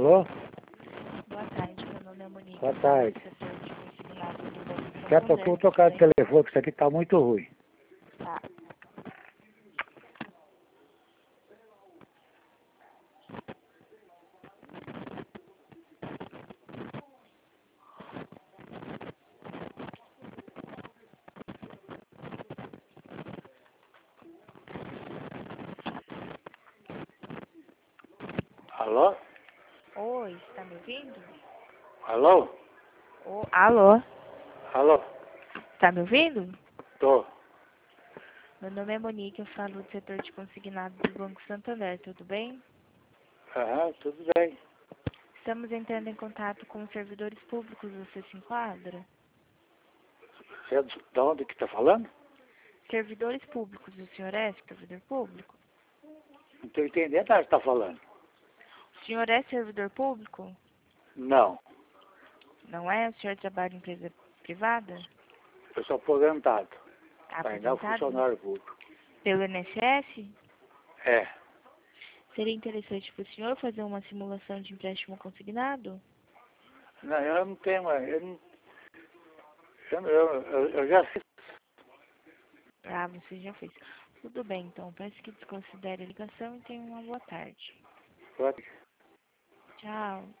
Alô? Boa tarde, meu nome é Monique. Boa tarde. Setor de consignado do Banco Quer pra Santander, tocar o tudo bem? telefone, que isso aqui tá muito ruim. Tá. Alô? Oi, está me ouvindo? Alô? Alô? Alô? Está me ouvindo? Tô. Meu nome é Monique, eu falo do setor de consignado do Banco Santander, tudo bem? Aham, tudo bem. Estamos entrando em contato com os servidores públicos, você se enquadra? Você é de onde que tá falando? Servidores públicos, o senhor é servidor público? Não tô entendendo nada que tá falando. O senhor é servidor público? Não, Não é? O senhor trabalha em empresa privada? eu sou aposentado. Ainda é um Aposentado funcionário público. pelo INSS? É. Seria interessante para o senhor fazer uma simulação de empréstimo consignado? Não, eu não tenho mais. Eu já fiz. Ah, você já fez. Tudo bem, então. Peço que desconsidere a ligação e tenha uma boa tarde. Tchau.